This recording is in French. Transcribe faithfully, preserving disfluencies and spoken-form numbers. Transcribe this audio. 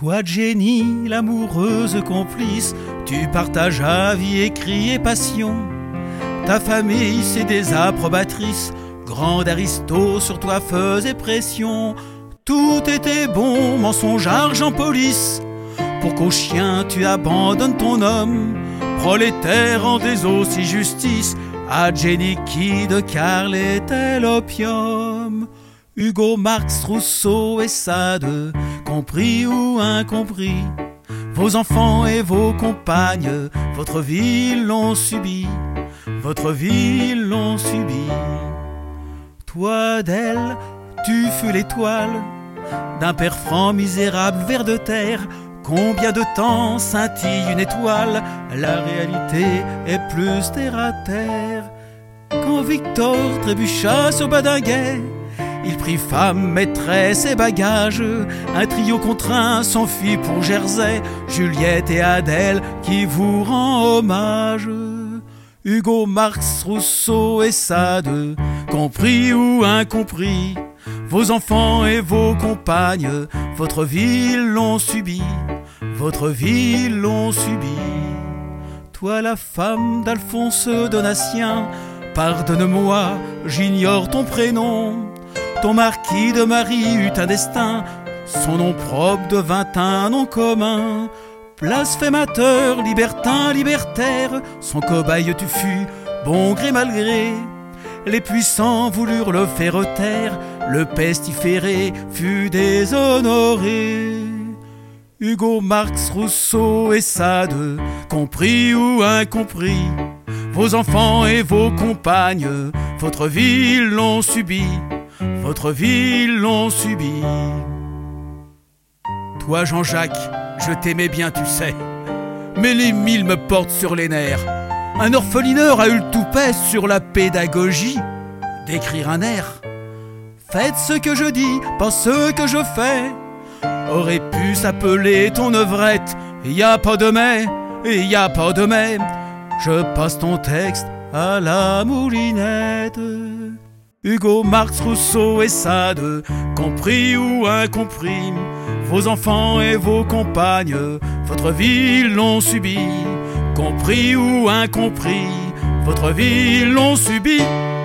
Toi Jenny, l'amoureuse complice, tu partages avis et cris et passion. Ta famille c'est des approbatrices, grande aristo sur toi faisait pression. Tout était bon, mensonge, argent, police, pour qu'au chien tu abandonnes ton homme. Prolétaire en des aussi justice, à Jenny qui de Carl était l'opium. Hugo, Marx, Rousseau et Sade, compris ou incompris, vos enfants et vos compagnes, votre vie l'ont subi, votre vie l'ont subi. Toi d'elle, tu fus l'étoile d'un père franc misérable vers de terre. Combien de temps scintille une étoile, la réalité est plus terre à terre. Quand Victor trébucha sur Badinguet, il prit femme, maîtresse et bagages. Un trio contraint s'enfuit pour Jersey, Juliette et Adèle qui vous rend hommage. Hugo, Marx, Rousseau et Sade, compris ou incompris, vos enfants et vos compagnes, votre vie l'ont subi, votre vie l'ont subi. Toi la femme d'Alphonse Donatien, pardonne-moi, j'ignore ton prénom. Ton marquis de Marie eut un destin, son nom propre devint un nom commun. Blasphémateur, libertin, libertaire, son cobaye tu fus, bon gré mal gré. Les puissants voulurent le faire taire, le pestiféré fut déshonoré. Hugo, Marx, Rousseau et Sade, compris ou incompris, vos enfants et vos compagnes, votre vie l'ont subi, votre vie l'ont subi. Toi Jean-Jacques, je t'aimais bien tu sais, mais les mille me portent sur les nerfs. Un orphelineur a eu le toupet sur la pédagogie d'écrire un air. Faites ce que je dis, pas ce que je fais, aurait pu s'appeler ton œuvrette. Y a pas de mais, et y a pas de mais, je passe ton texte à la moulinette. Hugo, Marx, Rousseau et Sade, compris ou incompris, vos enfants et vos compagnes, votre vie l'ont subi. Compris ou incompris, votre vie l'ont subi.